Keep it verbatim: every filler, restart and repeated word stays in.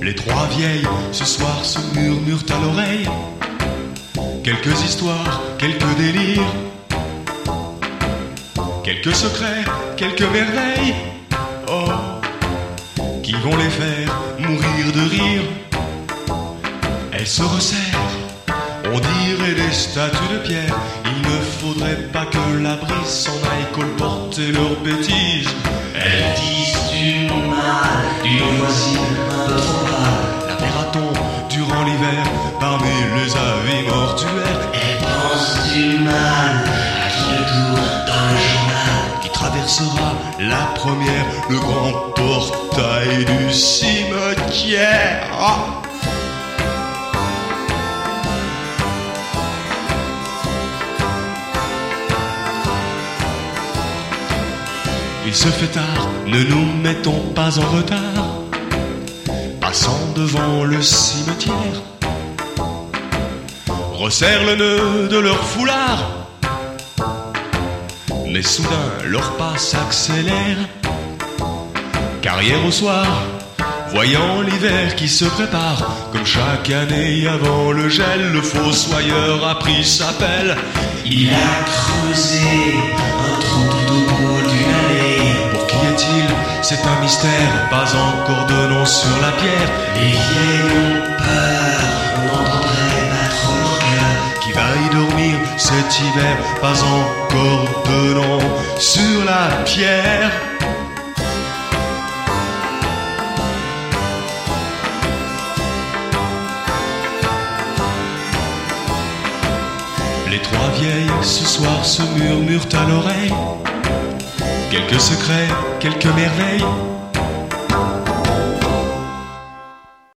Les trois vieilles ce soir se murmurent à l'oreille quelques histoires, quelques délires, quelques secrets, quelques merveilles, oh, qui vont les faire mourir de rire. Elles se resserrent, on dirait des statues de pierre. Il ne faudrait pas que la brise s'en aille colporter leurs bêtises. Elles disent du mal d'une voisine un peu trop pâle. La verra-t-on durant l'hiver parmi les avis mortuaires? Elles pensent du mal à qui le tour dans le journal. Qui traversera la première le grand portail du cimetière? Ah. Il se fait tard, ne nous mettons pas en retard. Passant devant le cimetière, resserrent le nœud de leur foulard. Mais soudain leur pas s'accélère, car hier au soir, voyant l'hiver qui se prépare, comme chaque année avant le gel, le fossoyeur a pris sa pelle. Il a creusé un trou tout au bout d'une allée. Pour qui est-il? C'est un mystère, pas encore de nom sur la pierre. Les vieilles ont peur, on entendrait battre leur cœur. Qui va y dormir cet hiver, pas encore de nom sur la pierre. Les trois vieilles ce soir se murmurent à l'oreille quelques secrets, quelques merveilles,